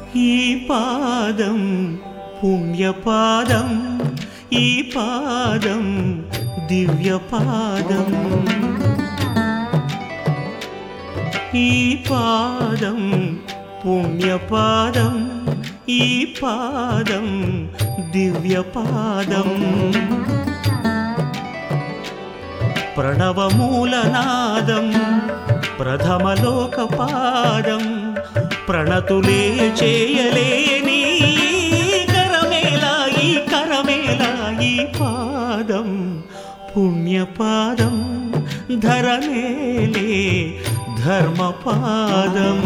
ఈ పాదం పుణ్యపాదం, ఈ పాదం దివ్యపాదం. ఈ పాదం పుణ్యపాదం, ఈ పాదం దివ్యపాదం. ప్రణవమూలనాదం ప్రథమలోకపాదం, ప్రణతులే చేయలేని కరమేలా ఈ కరమేలా. ఈ పాదం పుణ్యపాదం, ధరనేలే ధర్మపాదం.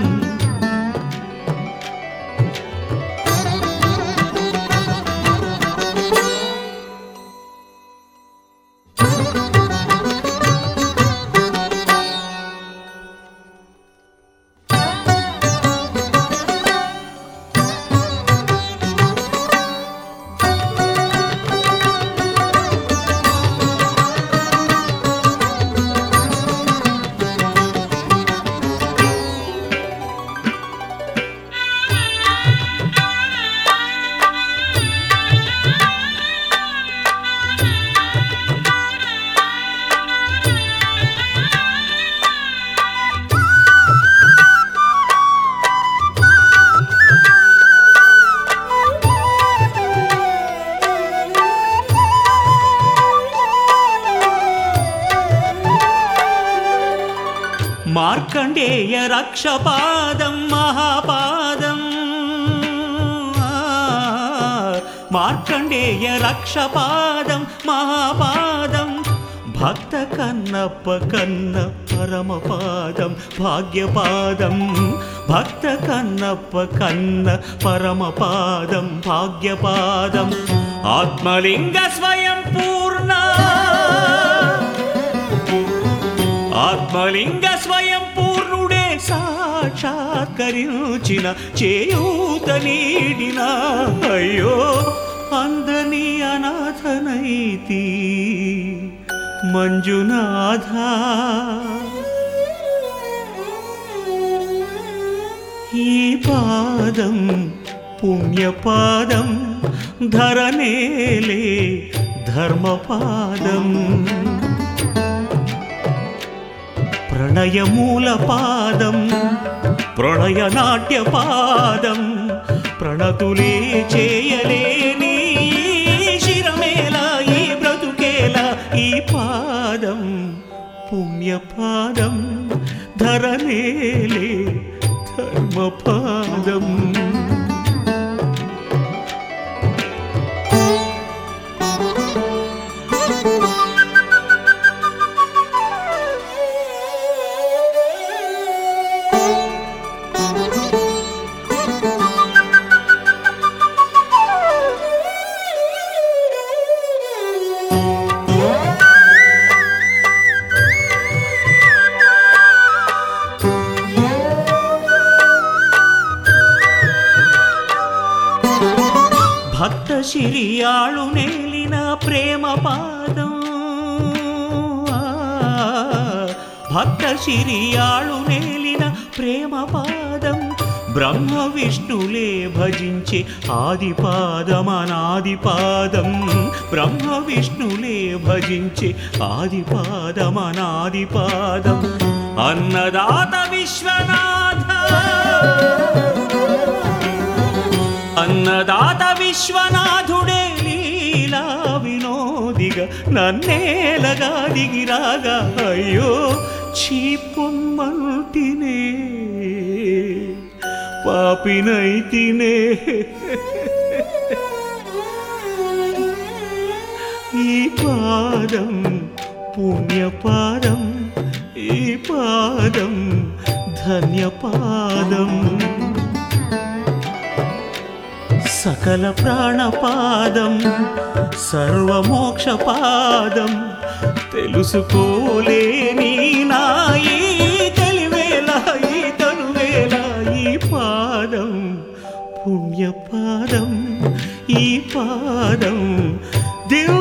మార్కండేయ రక్షపాదం మహాపాదం, మార్కండేయ రక్షపాదం మహాపాదం. భక్త కన్నప్ప కన్న పరమపాదం భాగ్యపాదం, భక్త కన్నప్ప కన్న పరమపాదం భాగ్యపాదం. ఆత్మలింగ స్వయం పూర్ణ, ఆత్మలింగ స్వయం పూర్ణుడే సాక్షాత్కరించిన చేయూత నీడిన. అయ్యో అందని అనాథనైతి మంజునాథ. ఈ పాదం పుణ్యపాదం, ధరనేలే ధర్మపాదం. ప్రణయమూలపాదం ప్రణయనాట్యపాదం, ప్రణతులే చేయలేని శిరమేలా ఈ బ్రతుకేలా. ఈ పాదం పుణ్యపాదం, ధరనేలే ధర్మపాదం. భక్త శిరియాళు నేలిన ప్రేమ పాదం, భక్త శిరియాళు నేలిన ప్రేమ పాదం. బ్రహ్మ విష్ణులే భజించే ఆదిపాదం అనాదిపాదం, బ్రహ్మ విష్ణులే భజించే ఆదిపాదం అనాదిపాదం. అన్నదాత విశ్వనాథ, అన్నదాత విశ్వనాథుడే లీలా వినోదిగా నన్నేలగా దిగిరాగా. అయ్యో చీపొమ్మంటినే పాపినైతినే. ఈ పాదం పుణ్యపాదం, ఈ పాదం ధన్యపాదం. సకల ప్రాణపాదం సర్వమోక్షపాదం, తెలుసుకోలేని నాయి తెలివేలా ఈ తనువేలా. ఈ పాదం పుణ్యపాదం, ఈ పాదం దివ్య